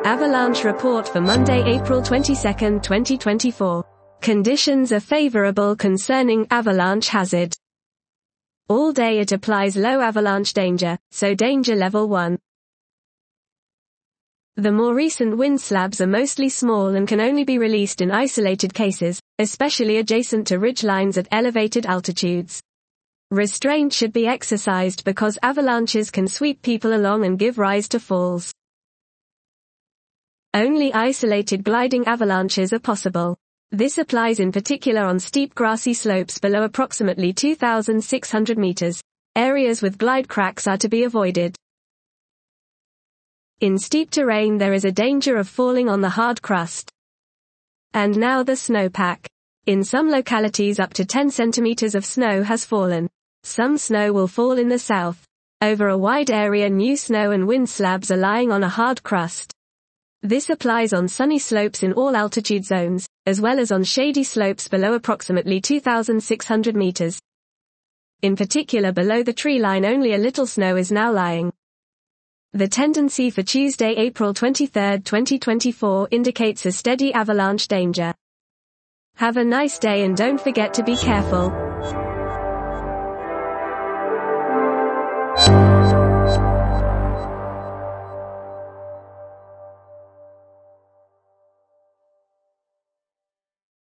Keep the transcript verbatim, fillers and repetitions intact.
Avalanche report for Monday, April twenty-second, twenty twenty-four. Conditions are favorable concerning avalanche hazard. All day it applies low avalanche danger, so danger level one. The more recent wind slabs are mostly small and can only be released in isolated cases, especially adjacent to ridge lines at elevated altitudes. Restraint should be exercised because avalanches can sweep people along and give rise to falls. Only isolated gliding avalanches are possible. This applies in particular on steep grassy slopes below approximately two thousand six hundred meters. Areas with glide cracks are to be avoided. In steep terrain there is a danger of falling on the hard crust. And now the snowpack. In some localities up to ten centimeters of snow has fallen. Some snow will fall in the south. Over a wide area new snow and wind slabs are lying on a hard crust. This applies on sunny slopes in all altitude zones, as well as on shady slopes below approximately two thousand six hundred meters. In particular below the tree line only a little snow is now lying. The tendency for Tuesday, April twenty-third, twenty twenty-four indicates a steady avalanche danger. Have a nice day and don't forget to be careful.